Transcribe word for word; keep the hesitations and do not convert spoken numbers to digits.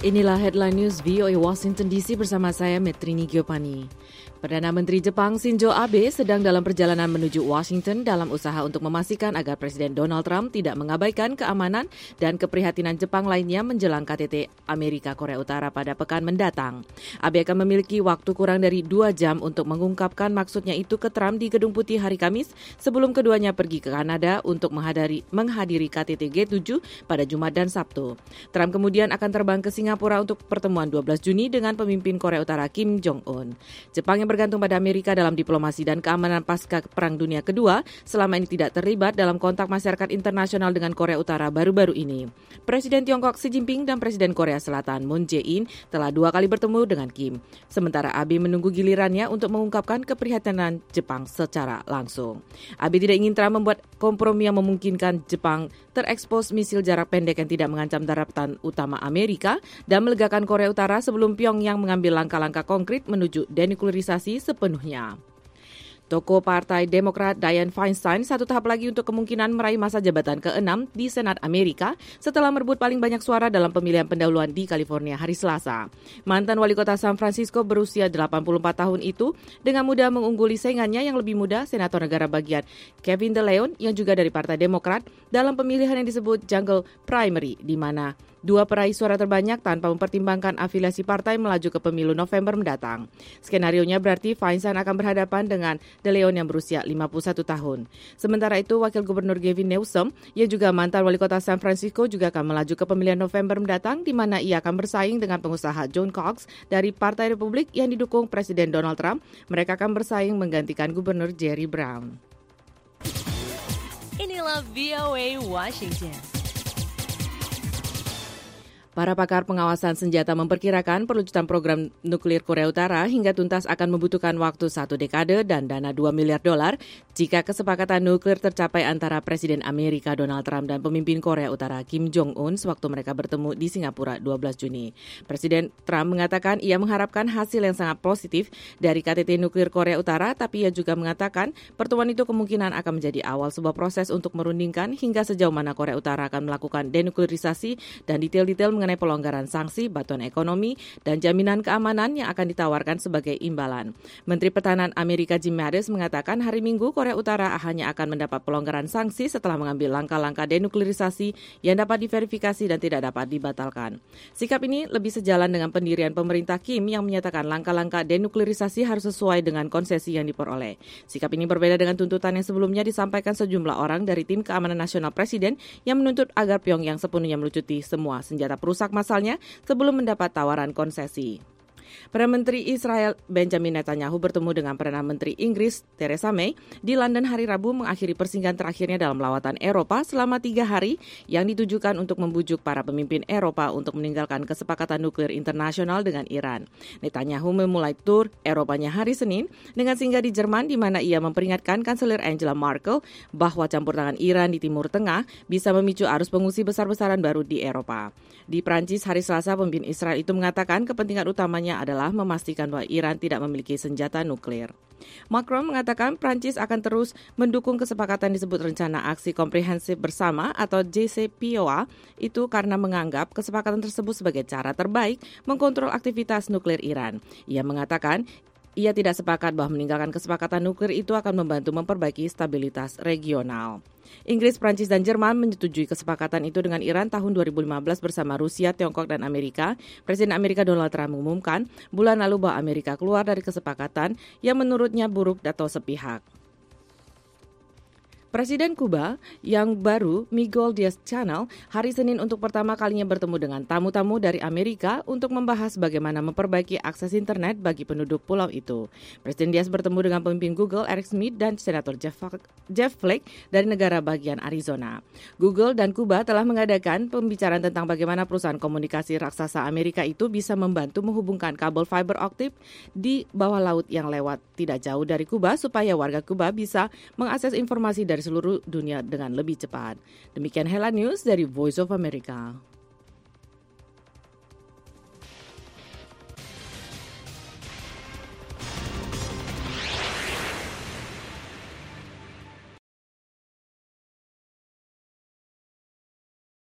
Inilah headline news V O A Washington D C bersama saya Metrini Giopani. Perdana Menteri Jepang Shinzo Abe sedang dalam perjalanan menuju Washington dalam usaha untuk memastikan agar Presiden Donald Trump tidak mengabaikan keamanan dan keprihatinan Jepang lainnya menjelang K T T Amerika Korea Utara pada pekan mendatang. Abe akan memiliki waktu kurang dari dua jam untuk mengungkapkan maksudnya itu ke Trump di Gedung Putih hari Kamis sebelum keduanya pergi ke Kanada untuk menghadiri, menghadiri K T T G tujuh pada Jumat dan Sabtu. Trump kemudian akan terbang ke Singapura untuk pertemuan dua belas Juni dengan pemimpin Korea Utara Kim Jong-un. Jepang yang bergantung pada Amerika dalam diplomasi dan keamanan pasca Perang Dunia Kedua selama ini tidak terlibat dalam kontak masyarakat internasional dengan Korea Utara baru-baru ini. Presiden Tiongkok Xi Jinping dan Presiden Korea Selatan Moon Jae-in telah dua kali bertemu dengan Kim. Sementara Abe menunggu gilirannya untuk mengungkapkan keprihatinan Jepang secara langsung. Abe tidak ingin Trump membuat kompromi yang memungkinkan Jepang terekspos misil jarak pendek yang tidak mengancam daratan utama Amerika dan melegakan Korea Utara sebelum Pyongyang mengambil langkah-langkah konkret menuju denuklerisasi sepenuhnya. Tokoh Partai Demokrat Dianne Feinstein satu tahap lagi untuk kemungkinan meraih masa jabatan keenam di Senat Amerika setelah merebut paling banyak suara dalam pemilihan pendahuluan di California hari Selasa. Mantan wali kota San Francisco berusia delapan puluh empat tahun itu dengan mudah mengungguli saingannya yang lebih muda, Senator negara bagian Kevin De Leon yang juga dari Partai Demokrat dalam pemilihan yang disebut Jungle Primary, di mana dua peraih suara terbanyak tanpa mempertimbangkan afiliasi partai melaju ke pemilu November mendatang. Skenarionya berarti Feinstein akan berhadapan dengan De Leon yang berusia lima puluh satu tahun. Sementara itu, Wakil Gubernur Gavin Newsom, yang juga mantan wali kota San Francisco, juga akan melaju ke pemilihan November mendatang, di mana ia akan bersaing dengan pengusaha John Cox dari Partai Republik yang didukung Presiden Donald Trump. Mereka akan bersaing menggantikan Gubernur Jerry Brown. Inilah V O A Washington. Para pakar pengawasan senjata memperkirakan perlucutan program nuklir Korea Utara hingga tuntas akan membutuhkan waktu satu dekade dan dana dua miliar dolar jika kesepakatan nuklir tercapai antara Presiden Amerika Donald Trump dan pemimpin Korea Utara Kim Jong-un sewaktu mereka bertemu di Singapura dua belas Juni. Presiden Trump mengatakan ia mengharapkan hasil yang sangat positif dari K T T nuklir Korea Utara, tapi ia juga mengatakan pertemuan itu kemungkinan akan menjadi awal sebuah proses untuk merundingkan hingga sejauh mana Korea Utara akan melakukan denuklerisasi dan detail-detail mengenai mengenai pelonggaran sanksi, bantuan ekonomi, dan jaminan keamanan yang akan ditawarkan sebagai imbalan. Menteri Pertahanan Amerika Jim Mattis mengatakan hari Minggu Korea Utara hanya akan mendapat pelonggaran sanksi setelah mengambil langkah-langkah denuklerisasi yang dapat diverifikasi dan tidak dapat dibatalkan. Sikap ini lebih sejalan dengan pendirian pemerintah Kim yang menyatakan langkah-langkah denuklerisasi harus sesuai dengan konsesi yang diperoleh. Sikap ini berbeda dengan tuntutan yang sebelumnya disampaikan sejumlah orang dari Tim Keamanan Nasional Presiden yang menuntut agar Pyongyang sepenuhnya melucuti semua senjata perusahaan rusak masalnya sebelum mendapat tawaran konsesi. Perdana Menteri Israel Benjamin Netanyahu bertemu dengan Perdana Menteri Inggris Theresa May di London hari Rabu mengakhiri persinggahan terakhirnya dalam lawatan Eropa selama tiga hari yang ditujukan untuk membujuk para pemimpin Eropa untuk meninggalkan kesepakatan nuklir internasional dengan Iran. Netanyahu memulai tur Eropanya hari Senin dengan singgah di Jerman di mana ia memperingatkan Kanselir Angela Merkel bahwa campur tangan Iran di Timur Tengah bisa memicu arus pengungsi besar-besaran baru di Eropa. Di Prancis hari Selasa, pemimpin Israel itu mengatakan kepentingan utamanya adalah memastikan bahwa Iran tidak memiliki senjata nuklir. Macron mengatakan Prancis akan terus mendukung kesepakatan disebut Rencana Aksi Komprehensif Bersama atau J C P O A itu karena menganggap kesepakatan tersebut sebagai cara terbaik mengkontrol aktivitas nuklir Iran. Ia mengatakan ia tidak sepakat bahwa meninggalkan kesepakatan nuklir itu akan membantu memperbaiki stabilitas regional. Inggris, Prancis, dan Jerman menyetujui kesepakatan itu dengan Iran tahun dua ribu lima belas bersama Rusia, Tiongkok, dan Amerika. Presiden Amerika Donald Trump mengumumkan bulan lalu bahwa Amerika keluar dari kesepakatan yang menurutnya buruk atau sepihak. Presiden Kuba yang baru, Miguel Diaz-Canel, hari Senin untuk pertama kalinya bertemu dengan tamu-tamu dari Amerika untuk membahas bagaimana memperbaiki akses internet bagi penduduk pulau itu. Presiden Diaz bertemu dengan pemimpin Google Eric Schmidt dan Senator Jeff, Jeff Flake dari negara bagian Arizona. Google dan Kuba telah mengadakan pembicaraan tentang bagaimana perusahaan komunikasi raksasa Amerika itu bisa membantu menghubungkan kabel fiber optik di bawah laut yang lewat tidak jauh dari Kuba supaya warga Kuba bisa mengakses informasi dari seluruh dunia dengan lebih cepat. Demikian Hela News dari Voice of America.